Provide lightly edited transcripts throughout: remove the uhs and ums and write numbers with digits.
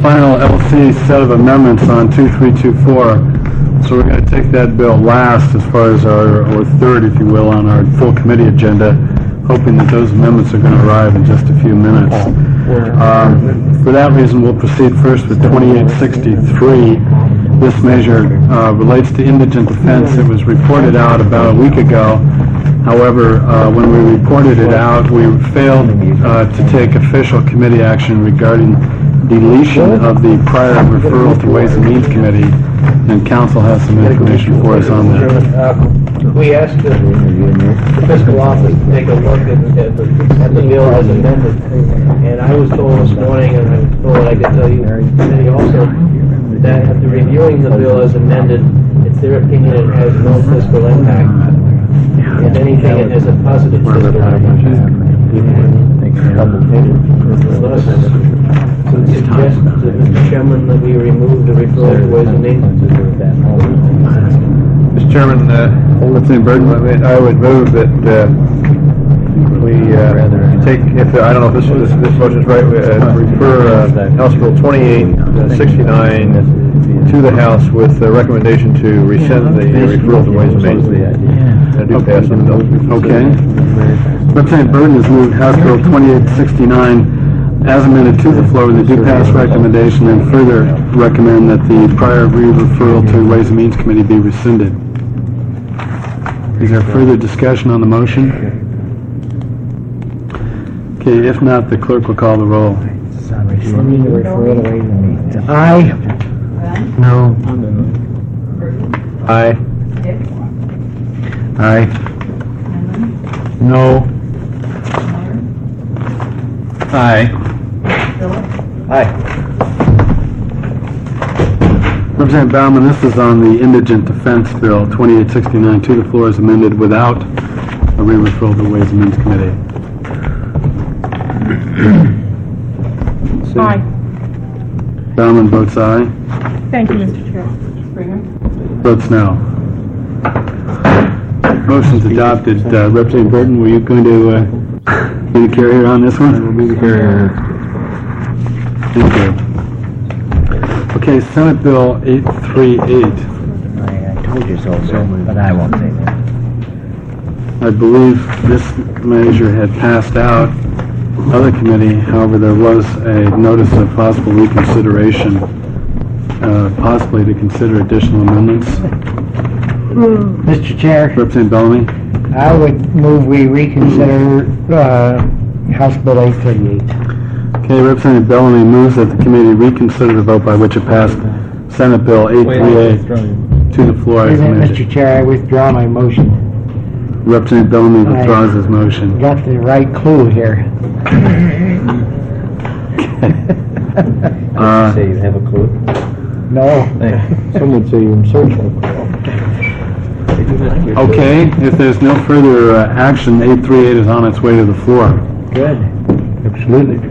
final LC set of amendments on 2324. So we're going to take that bill last as far as or third, if you will, on our full committee agenda, hoping that those amendments are going to arrive in just a few minutes. For that reason, we'll proceed first with 2863. This measure relates to indigent defense. It was reported out about a week ago. However, when we reported it out, we failed to take official committee action regarding deletion of the prior referral to Ways and Means Committee, and Council has some information for us on that. We asked the fiscal office to take a look at the bill as amended, and I was told this morning, and I was told I could tell you today also, that after reviewing the bill as amended, it's their opinion it has no fiscal impact. If anything, it has a positive fiscal impact. Suggest to Mr. Chairman that we remove the referral to Ways and Means. Mr. Chairman, I would move that we take, I don't know if this motion is right, refer House Bill 2869 to the House with a recommendation to rescind the referral to Ways and Means. I do pass on the bill. Okay. Representative Burton has moved House Bill 2869 as amended to the floor with a due pass recommendation, and further recommend that the prior referral to Ways and Means Committee be rescinded. Is there further discussion on the motion? Okay, if not, the clerk will call the roll. Aye. No. Aye. Aye. No. Aye. Aye. Representative Bauman, this is on the Indigent Defense Bill 2869 to the floor as amended without a re-referral to Ways and Means Committee. Aye. Bauman votes aye. Thank you, Mr. Chair. Springer? Votes no. Motion's adopted. Representative Burton, were you going to be the carrier on this one? I will be the carrier. Thank you. Okay, Senate Bill 838. I told you so, but I won't say that. I believe this measure had passed out other committee. However, there was a notice of possible reconsideration, possibly to consider additional amendments. Mr. Chair, Representative Bellamy. I would move we reconsider House Bill 838. Okay, Representative Bellamy moves that the committee reconsider the vote by which it passed Senate Bill 838 to the floor as amended. Mr. Chair, I withdraw my motion. Representative Bellamy withdraws his motion. Got the right clue here. Say you have a clue? No. Some would say you're in search for a clue. Okay, if there's no further action, 838 is on its way to the floor. Good. Absolutely.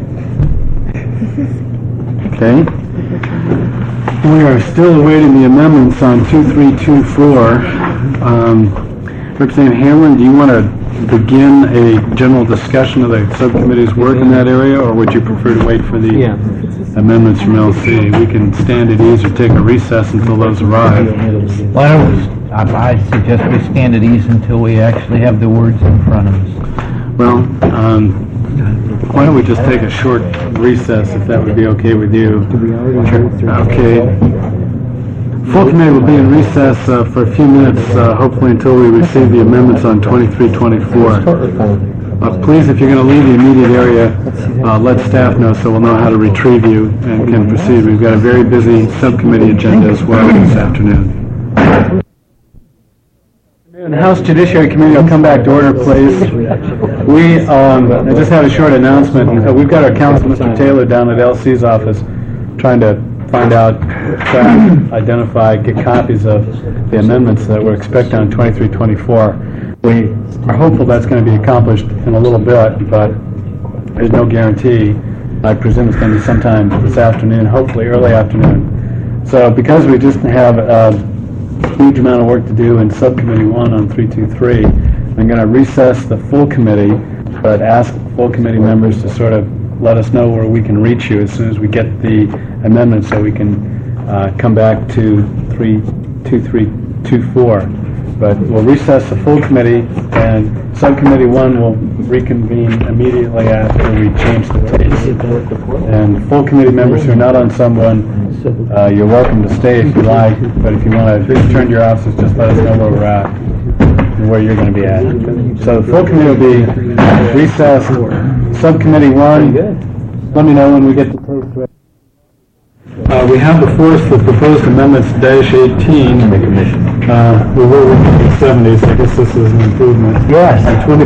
Okay. We are still awaiting the amendments on 2324. Representative Hamlin, do you want to begin a general discussion of the subcommittee's work in that area, or would you prefer to wait for the amendments from LC? We can stand at ease or take a recess until those arrive. Why don't we, I suggest we stand at ease until we actually have the words in front of us. Well, why don't we just take a short recess, if that would be okay with you? Okay. Full committee will be in recess for a few minutes, hopefully until we receive the amendments on 2324. Please, if you're going to leave the immediate area, let staff know so we'll know how to retrieve you and can proceed. We've got a very busy subcommittee agenda as well this afternoon. The House Judiciary Committee will come back to order, please. I just had a short announcement. We've got our counsel, Mr. Taylor, down at LC's office trying to find out, track, identify, get copies of the amendments that we're expecting on 2324. We are hopeful that's going to be accomplished in a little bit, but there's no guarantee. I presume it's going to be sometime this afternoon, hopefully early afternoon. So because we just have a huge amount of work to do in Subcommittee 1 on 323, I'm going to recess the full committee, but ask full committee members to sort of let us know where we can reach you as soon as we get the amendments, so we can come back to 2324. But we'll recess the full committee, and subcommittee 1 will reconvene immediately after we change the dates. And full committee members who are not on someone, you're welcome to stay if you like, but if you want to return to your offices, just let us know where we're at and where you're going to be at. So the full committee will be recessed. Subcommittee 1, let me know when we get the tapes ready. We have before us the proposed amendments -18. We were in the 70s, I guess this is an improvement. Yes.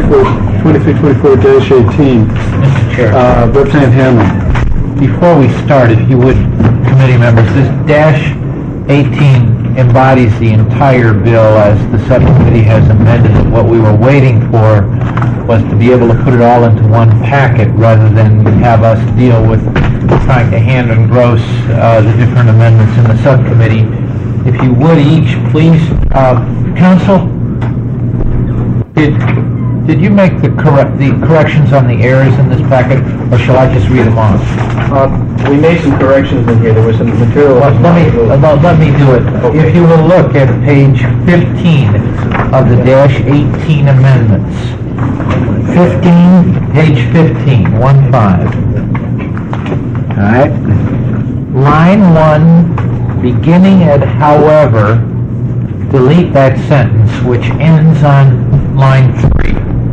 2324-18. Mr. Chair. Representative Hammond. Before we start, if you would, committee members, this -18 embodies the entire bill as the subcommittee has amended it. What we were waiting for was to be able to put it all into one packet rather than have us deal with trying to hand engross the different amendments in the subcommittee. If you would each, please, Council, did you make the corrections on the errors in this packet, or shall I just read them off? We made some corrections in here. There was some material. Let me do it. Okay. If you will look at page 15 of the -18 amendments. 15, page 15, 1-5. All right. Line 1, beginning at however, delete that sentence, which ends on line 3.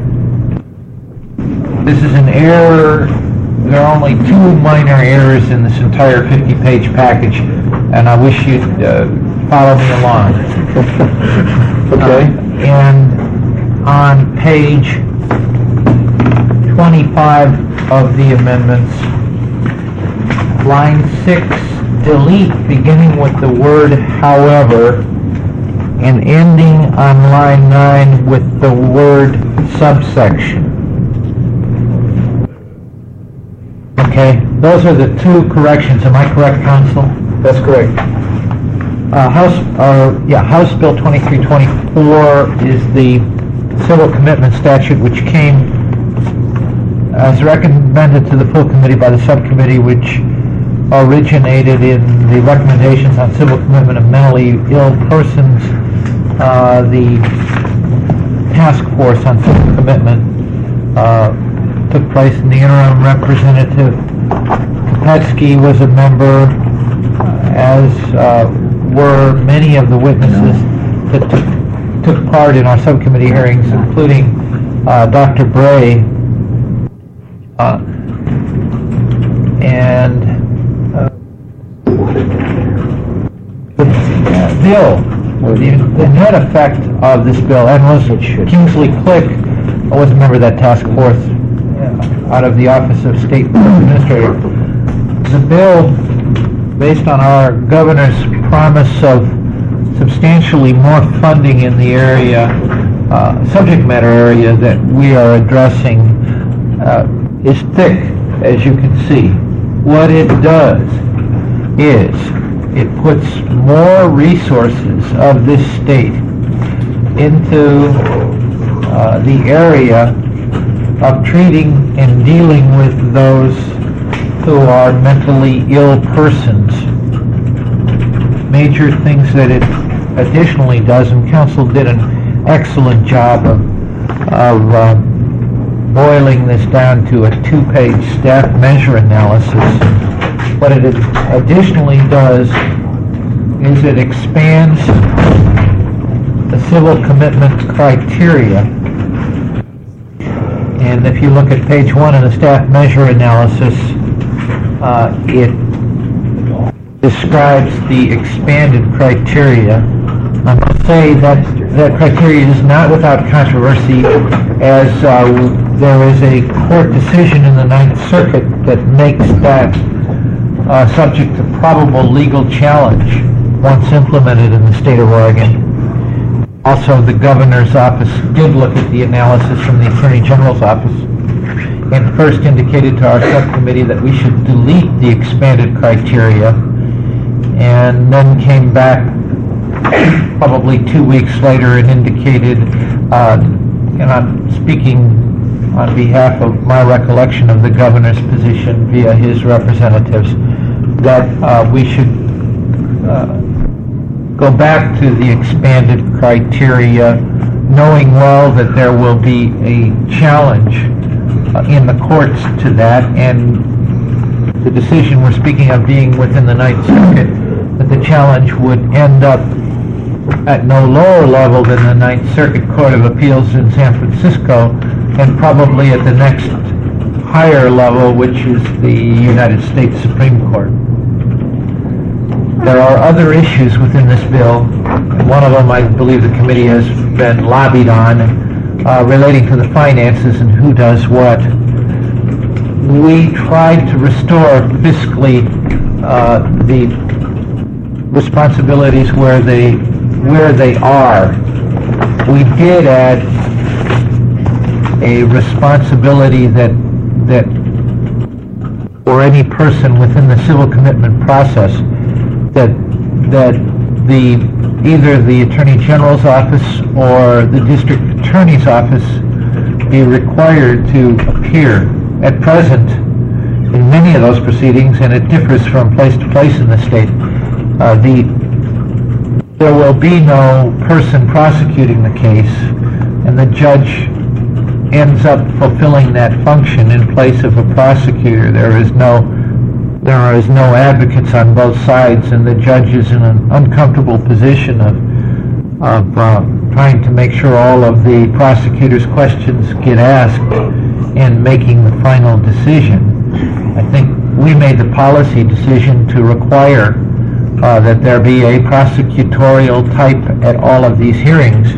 This is an error. There are only 2 minor errors in this entire 50-page package, and I wish you'd follow me along. Okay. And on page 25 of the amendments, line 6, delete beginning with the word however, and ending on line 9 with the word subsection. Okay, those are the 2 corrections. Am I correct, Council? That's correct. House Bill 2324 is the civil commitment statute, which came as recommended to the full committee by the subcommittee, which originated in the recommendations on civil commitment of mentally ill persons. The task force on civil commitment took place in the interim. Representative Kopetsky was a member, as were many of the witnesses that took part in our subcommittee hearings, including Dr. Bray. The net effect of this bill, and was Kingsley Click was a member of that task force out of the Office of State Administrator. The bill, based on our governor's promise of substantially more funding in the area, subject matter area that we are addressing, is thick, as you can see. What it does is it puts more resources of this state into the area of treating and dealing with those who are mentally ill persons. Major things that it additionally does, and Council did an excellent job of boiling this down to a 2-page staff measure analysis. What it additionally does is it expands the civil commitment criteria. And if you look at page 1 of the staff measure analysis, it describes the expanded criteria. I must say that that criteria is not without controversy, as there is a court decision in the Ninth Circuit that makes that subject to probable legal challenge once implemented in the state of Oregon. Also, the governor's office did look at the analysis from the Attorney General's office and first indicated to our subcommittee that we should delete the expanded criteria, and then came back probably 2 weeks later and indicated, and I'm speaking on behalf of my recollection of the governor's position via his representatives, that we should go back to the expanded criteria, knowing well that there will be a challenge in the courts to that, and the decision we're speaking of being within the Ninth Circuit, that the challenge would end up at no lower level than the Ninth Circuit Court of Appeals in San Francisco, and probably at the next higher level, which is the United States Supreme Court. There are other issues within this bill. One of them, I believe, the committee has been lobbied on, relating to the finances and who does what. We tried to restore fiscally the responsibilities where they are. We did add a responsibility that for any person within the civil commitment process, that either the Attorney General's office or the District Attorney's office be required to appear. At present, in many of those proceedings, and it differs from place to place in the state, there will be no person prosecuting the case, and the judge ends up fulfilling that function in place of a prosecutor. There is no advocates on both sides, and the judge is in an uncomfortable position of trying to make sure all of the prosecutor's questions get asked and making the final decision. I think we made the policy decision to require that there be a prosecutorial type at all of these hearings.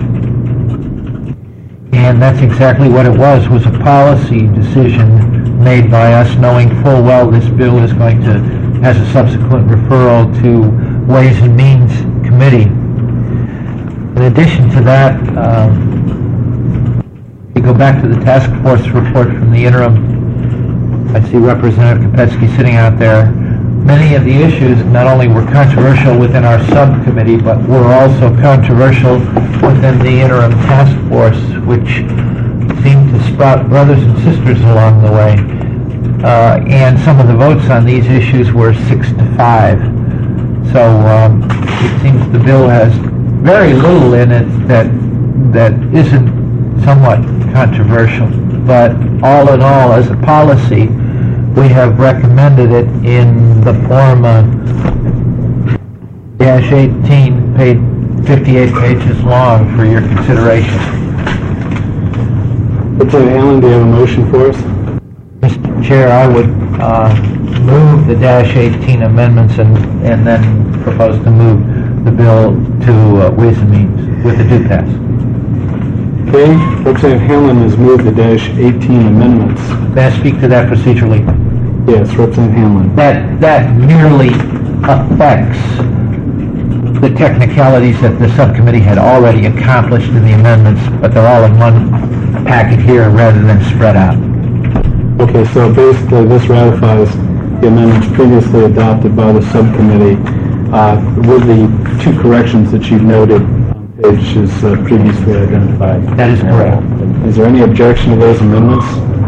And that's exactly what it was a policy decision made by us, knowing full well this bill is going to, has a subsequent referral to Ways and Means Committee. In addition to that, we go back to the task force report from the interim. I see Representative Kopetsky sitting out there. Many of the issues not only were controversial within our subcommittee, but were also controversial within the interim task force, which seemed to sprout brothers and sisters along the way. And some of the votes on these issues were 6-5. So it seems the bill has very little in it that isn't somewhat controversial. But all in all, as a policy, we have recommended it in the form of -18, 58 pages long for your consideration. Representative Hamlin, do you have a motion for us? Mr. Chair, I would move the -18 amendments and then propose to move the bill to Ways and Means with a due pass. Okay, Representative Hamlin has moved the -18 amendments. May I speak to that procedurally? Yes, Representative Hamlin. That merely affects the technicalities that the subcommittee had already accomplished in the amendments, but they're all in one packet here rather than spread out. Okay, so basically this ratifies the amendments previously adopted by the subcommittee with the two corrections that you've noted on pages previously identified. That is correct. Is there any objection to those amendments?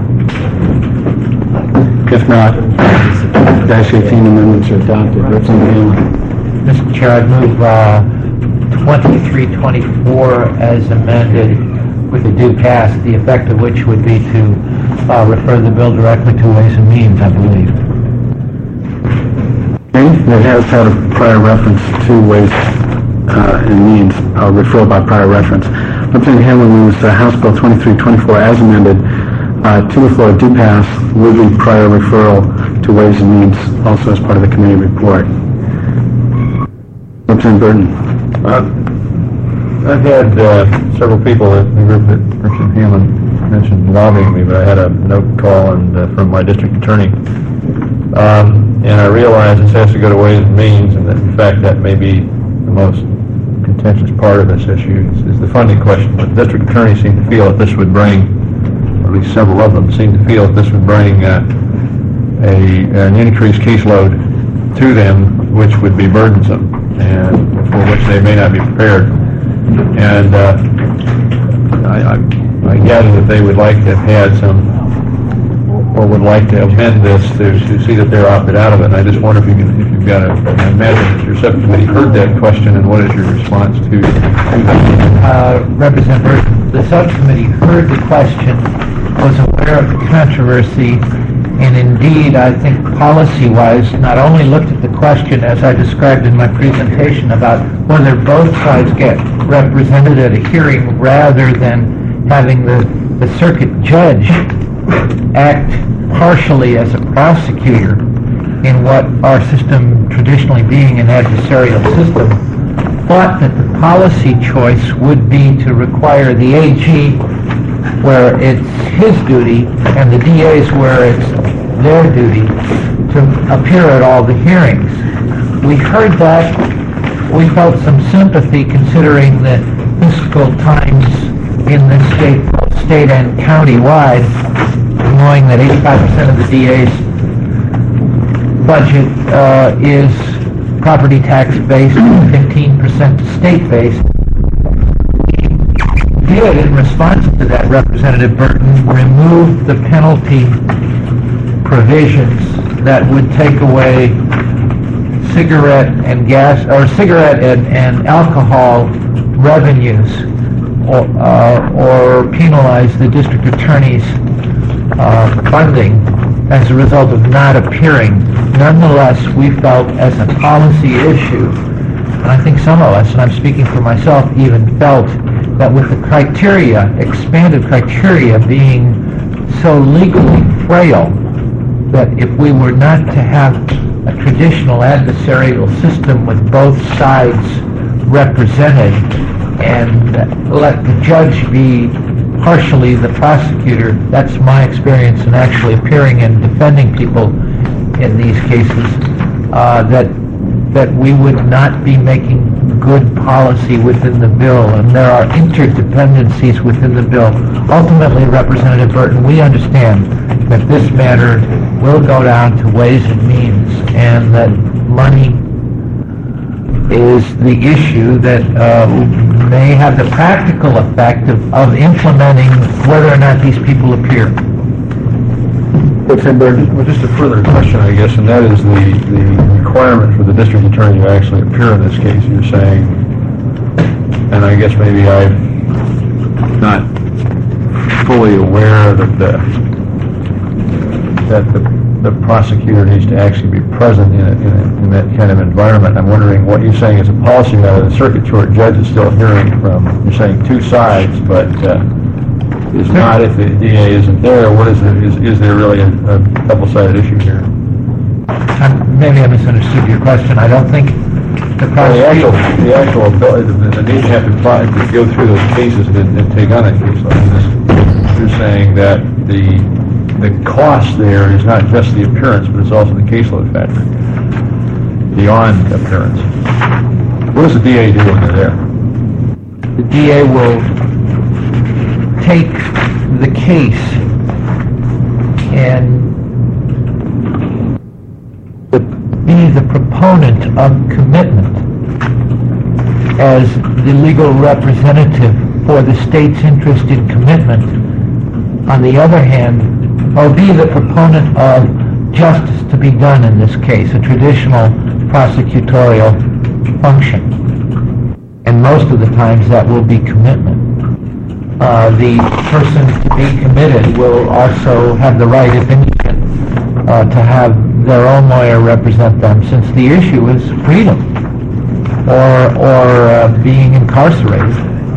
If not, -18 amendments are adopted. Representative Hamlin. Mr. Chair, I'd move 2324 as amended with a due pass, the effect of which would be to refer the bill directly to Ways and Means, I believe. Okay, that has had a prior reference to Ways and Means, referral by prior reference. Representative Hamlin moves House Bill 2324 as amended to the floor, due pass with the prior referral to Ways and Means, also as part of the committee report. Representative Burton. I've had several people in the group that Representative Hamlin mentioned lobbying me, but I had a note call from my district attorney. And I realize this has to go to Ways and Means, and that in fact that may be the most contentious part of this issue is the funding question. But the district attorney seemed to feel that this would bring, or at least several of them seemed to feel that this would bring an increased caseload to them, which would be burdensome and for which they may not be prepared. And I I gather that they would like to have had some, or would like to amend this to see that they're opted out of it. And I just wonder if you've got a, I imagine that your subcommittee heard that question, and what is your response to that? Representative, the subcommittee heard the question, was aware of the controversy, and indeed, I think policy-wise, not only looked at the question as I described in my presentation about whether both sides get represented at a hearing rather than having the circuit judge act partially as a prosecutor in what our system traditionally being an adversarial system, thought that the policy choice would be to require the AG where it's his duty and the DAs where it's their duty to appear at all the hearings. We heard that. We felt some sympathy considering the fiscal times in this state and county-wide, knowing that 85% of the DA's budget is property tax-based, 15% state-based. We did, in response to that, Representative Burton, remove the penalty provisions that would take away cigarette and alcohol revenues, or penalize the district attorney's funding as a result of not appearing. Nonetheless, we felt as a policy issue, and I think some of us, and I'm speaking for myself, even felt that with the criteria, expanded criteria being so legally frail, that if we were not to have a traditional adversarial system with both sides represented and let the judge be partially the prosecutor, that's my experience in actually appearing and defending people in these cases, that we would not be making good policy within the bill, and there are interdependencies within the bill. Ultimately, Representative Burton, we understand that this matter will go down to Ways and Means, and that money is the issue that may have the practical effect of implementing whether or not these people appear. Well, just a further question, I guess, and that is the requirement for the district attorney to actually appear in this case. You're saying, and I guess maybe I'm not fully aware that the prosecutor needs to actually be present in that kind of environment. I'm wondering what you're saying as a policy matter. The circuit court judge is still hearing from, you're saying, two sides, but is not if the DA isn't there. What is it? Is there really a double-sided issue here? Maybe I misunderstood your question. I don't think the prosecutor... The actual ability, the need to have to go through those cases and take on a case like this. You're saying that the cost there is not just the appearance, but it's also the caseload factor beyond appearance. What does the DA do when they're there? The DA will take the case and be the proponent of commitment as the legal representative for the state's interest in commitment. On the other hand, or be the proponent of justice to be done in this case, a traditional prosecutorial function. And most of the times that will be commitment. The person to be committed will also have the right, if anything, to have their own lawyer represent them, since the issue is freedom or being incarcerated.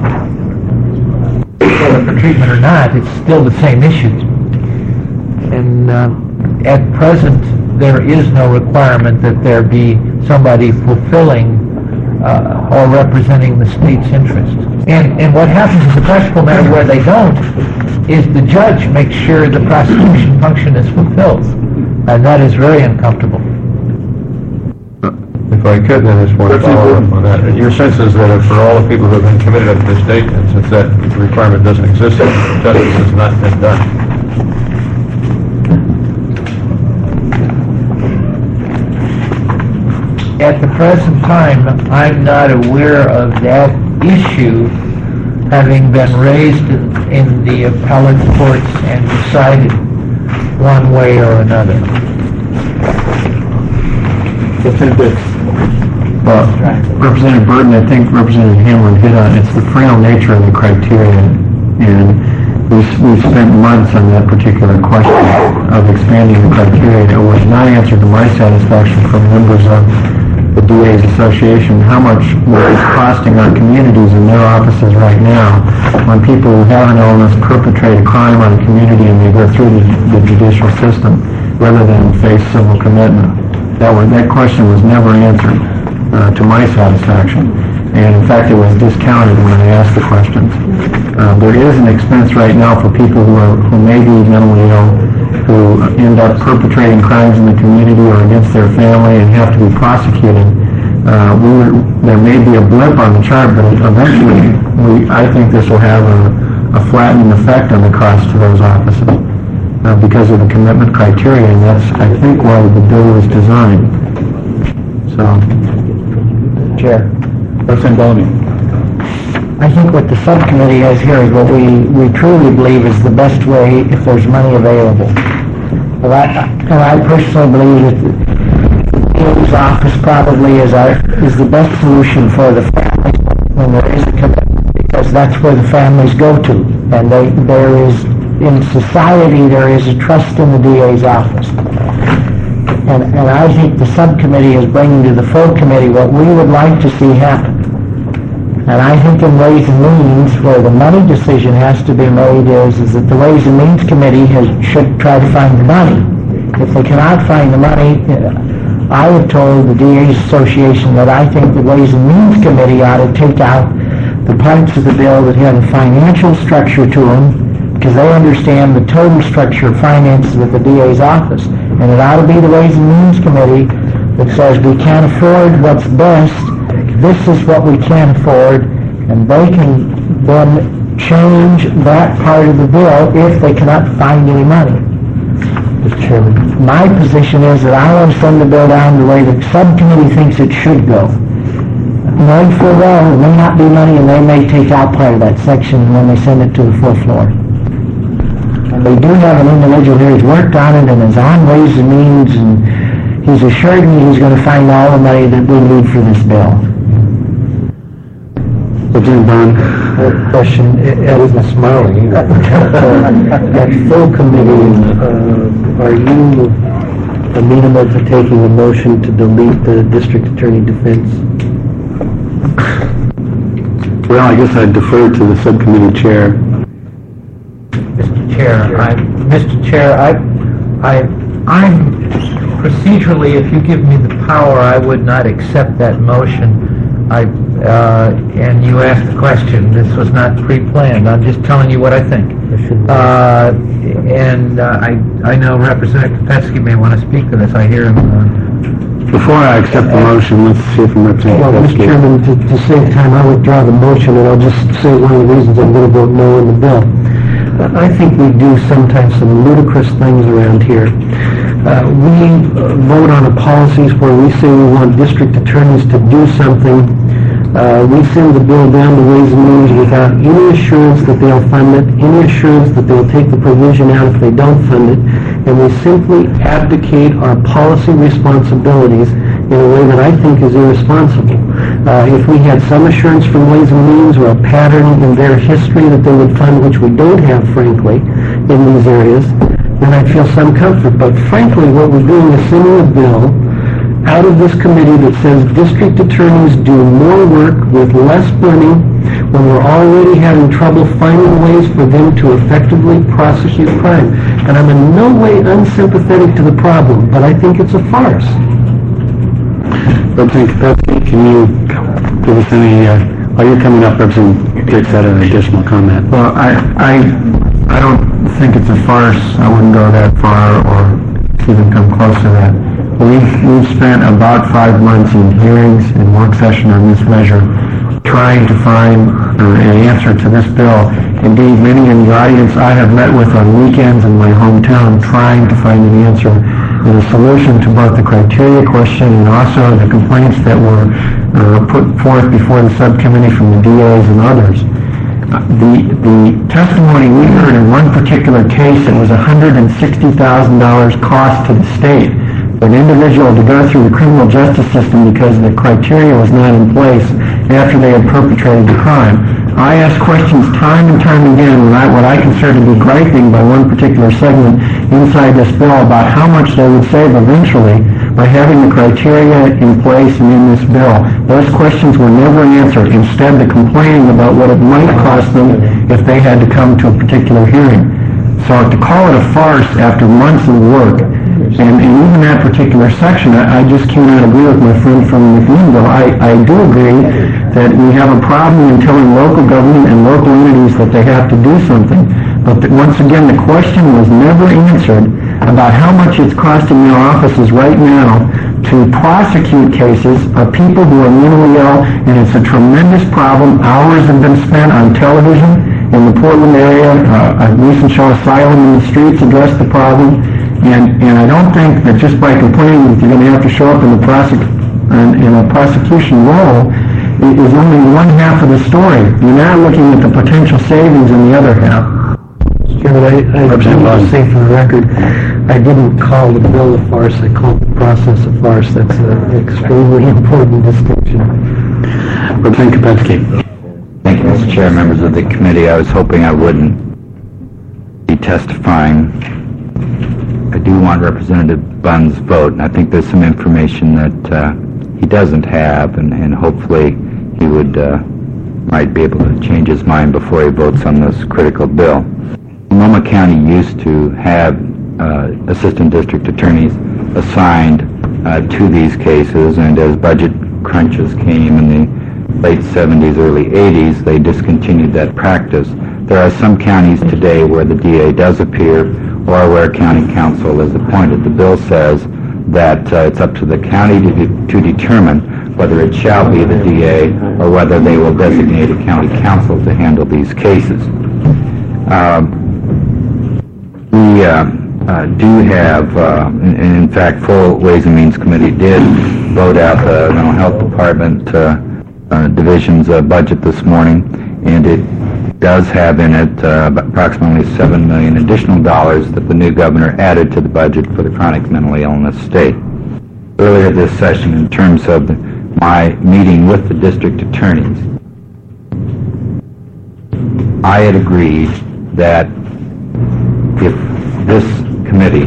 Whether for treatment or not, it's still the same issue. And at present, there is no requirement that there be somebody fulfilling or representing the state's interest. And what happens as a practical matter where they don't is the judge makes sure the prosecution function is fulfilled. And that is very uncomfortable. If I could, then I just want to follow up on that. Your sense is that for all the people who have been committed up to this date, and since that requirement doesn't exist, justice has not been done. At the present time, I'm not aware of that issue having been raised in the appellate courts and decided one way or another. Well, Representative Burton, I think Representative Hamlin hit on it. It's the frail nature of the criteria, and we've spent months on that particular question of expanding the criteria. It was not answered to my satisfaction from members of the DA's Association. How much more is costing our communities and their offices right now when people who have an illness perpetrate a crime on a community and they go through the judicial system rather than face civil commitment? That question was never answered to my satisfaction. And in fact, it was discounted when I asked the questions. There is an expense right now for people who may be mentally ill, who end up perpetrating crimes in the community or against their family and have to be prosecuted. There may be a blip on the chart, but eventually, I think this will have a flattening effect on the cost to those offices because of the commitment criteria, and that's, I think, why the bill was designed. So, Chair. Representative Bellamy. I think what the subcommittee has here is what we truly believe is the best way if there's money available. And I personally believe that the DA's office probably is the best solution for the families when there is a commitment, because that's where the families go to. And there is, in society, there is a trust in the DA's office. And I think the subcommittee is bringing to the full committee what we would like to see happen. And I think in Ways and Means, where the money decision has to be made is that the Ways and Means Committee should try to find the money. If they cannot find the money, I have told the DA's Association that I think the Ways and Means Committee ought to take out the parts of the bill that have a financial structure to them, because they understand the total structure of finances of the DA's office. And it ought to be the Ways and Means Committee that says we can't afford what's best, this is what we can't afford, and they can then change that part of the bill if they cannot find any money. Mr. Chairman, my position is that I want to send the bill down the way the subcommittee thinks it should go. Knowing full well there may not be money, and they may take out part of that section when they send it to the full floor. And we do have an individual here who's worked on it and is on Ways and Means, and he's assured me he's going to find all the money that we need for this bill. Representative Bond. Question, Ed isn't smiling either. At full committee, are you amenable to taking a motion to delete the district attorney defense? Well, I guess I'd defer to the subcommittee chair. Mr. Chair, I'm procedurally, if you give me the power, I would not accept that motion. And you asked the question. This was not pre-planned. I'm just telling you what I think. I know Representative Kopetsky may want to speak to this. I hear him. Before I accept the motion, let's hear from Representative Well, Mr. Chairman, to save time, I withdraw the motion, and I'll just say one of the reasons I'm going to vote no in the bill. I think we do sometimes some ludicrous things around here. We vote on the policies where we say we want district attorneys to do something. We send the bill down to Ways and Means without any assurance that they'll fund it, any assurance that they'll take the provision out if they don't fund it, and we simply abdicate our policy responsibilities in a way that I think is irresponsible. If we had some assurance from Ways and Means or a pattern in their history that they would fund, which we don't have, frankly, in these areas, then I'd feel some comfort. But frankly, what we're doing is sending a bill out of this committee that says district attorneys do more work with less money when we're already having trouble finding ways for them to effectively prosecute crime. And I'm in no way unsympathetic to the problem, but I think it's a farce. Representative Kopetsky, can you give us any, while you're coming up, Representative Dix had an additional comment. Well, I don't think it's a farce. I wouldn't go that far or even come close to that. We've spent about 5 months in hearings and work session on this measure trying to find an answer to this bill. Indeed, many in the audience I have met with on weekends in my hometown trying to find an answer and a solution to both the criteria question and also the complaints that were put forth before the subcommittee from the DAs and others. The testimony we heard in one particular case, it was $160,000 cost to the state for an individual to go through the criminal justice system because the criteria was not in place after they had perpetrated the crime. I asked questions time and time again what I consider to be griping by one particular segment inside this bill about how much they would save eventually by having the criteria in place and in this bill. Those questions were never answered. Instead, the complaining about what it might cost them if they had to come to a particular hearing. So to call it a farce after months of work, and even that particular section, I just cannot agree with my friend from McMinnville. I do agree that we have a problem in telling local government and local entities that they have to do something. But once again, the question was never answered about how much it's costing their offices right now to prosecute cases of people who are mentally ill, and it's a tremendous problem. Hours have been spent on television in the Portland area. A recent show, Asylum in the Streets, addressed the problem. And I don't think that just by complaining that you're going to have to show up in a prosecution role is only one half of the story. You're now looking at the potential savings in the other half. Chairman, I want to say for the record, I didn't call the bill a farce. I called the process a farce. That's an extremely important distinction. Representative Kopetsky. Thank you, Mr. Chair, members of the committee. I was hoping I wouldn't be testifying. I do want Representative Bunn's vote, and I think there's some information that he doesn't have, and hopefully he might be able to change his mind before he votes on this critical bill. Sonoma County used to have assistant district attorneys assigned to these cases, and as budget crunches came in the late 70s, early 80s, they discontinued that practice. There are some counties today where the DA does appear or where county counsel is appointed. The bill says that it's up to the county to determine whether it shall be the DA or whether they will designate a county counsel to handle these cases. We do have, in fact, full Ways and Means Committee did vote out the Mental Health Department Division's budget this morning, and it does have in it approximately $7 million additional dollars that the new governor added to the budget for the chronic mentally illness state. Earlier this session, in terms of my meeting with the district attorneys, I had agreed that if this committee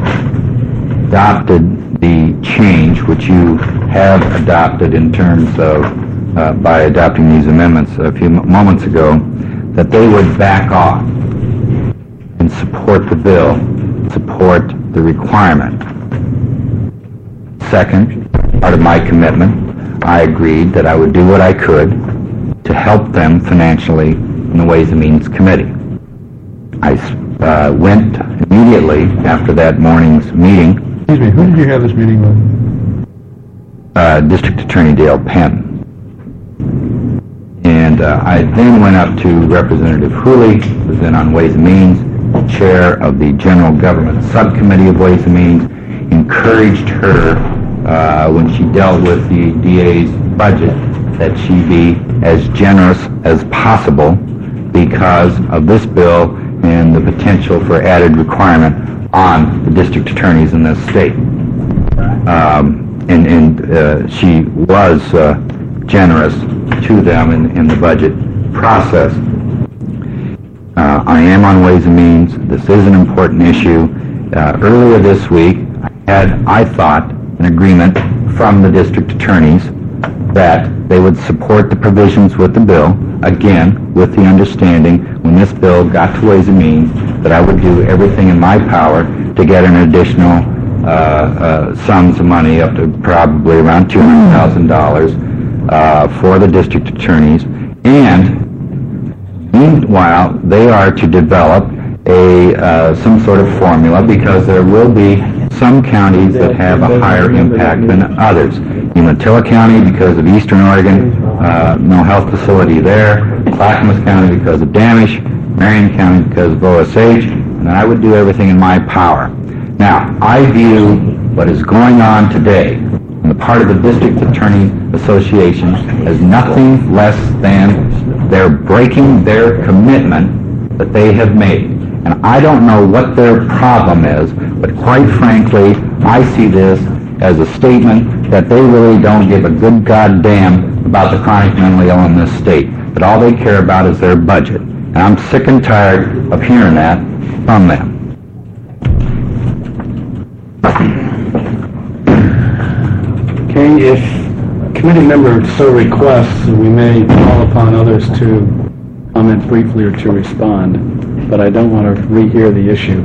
adopted the change which you have adopted in terms of by adopting these amendments a few moments ago, that they would back off and support the bill, support the requirement. Second, part of my commitment, I agreed that I would do what I could to help them financially in the Ways and Means Committee. I went immediately after that morning's meeting. Excuse me, who did you have this meeting with? District Attorney Dale Penn. And I then went up to Representative Hooley, who was then on Ways and Means, chair of the General Government Subcommittee of Ways and Means, encouraged her when she dealt with the DA's budget that she be as generous as possible because of this bill and the potential for added requirement on the district attorneys in this state. And she was generous to them in the budget process. I am on Ways and Means. This is an important issue. Earlier this week, I thought, an agreement from the district attorneys that they would support the provisions with the bill, again, with the understanding when this bill got to Ways and Means that I would do everything in my power to get an additional sums of money up to probably around $200,000 for the district attorneys, and meanwhile they are to develop some sort of formula because there will be some counties that have a higher impact than others. Umatilla County because of Eastern Oregon, no health facility there, Clackamas County because of Damish, Marion County because of OSH, and I would do everything in my power. Now, I view what is going on today on the part of the District Attorney Association as nothing less than they're breaking their commitment that they have made. And I don't know what their problem is, but quite frankly, I see this as a statement that they really don't give a good goddamn about the chronic mentally ill in this state, that all they care about is their budget. And I'm sick and tired of hearing that from them. Okay, if committee member so requests, we may call upon others to comment briefly or to respond, but I don't want to rehear the issue.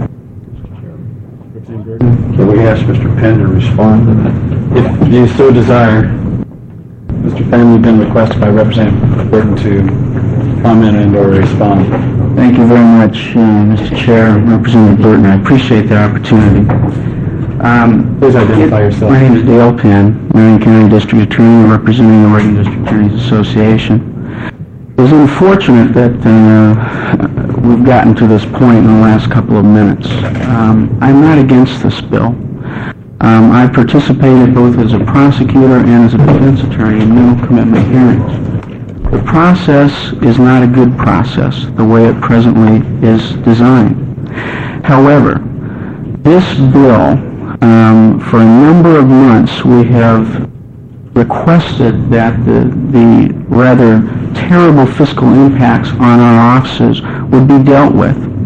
Can we ask Mr. Penn to respond to that? If you so desire. Mr. Penn, we've been requested by Representative Burton to comment and or respond. Thank you very much, Mr. Chair, Representative Burton. I appreciate the opportunity. Please identify yourself. My name is Dale Penn, Marion County District Attorney, representing the Oregon District Attorneys Association. It is unfortunate that we've gotten to this point in the last couple of minutes. I'm not against this bill. I participated both as a prosecutor and as a defense attorney in mental commitment hearings. The process is not a good process, the way it presently is designed. However, this bill, for a number of months, we have requested that the rather terrible fiscal impacts on our offices would be dealt with.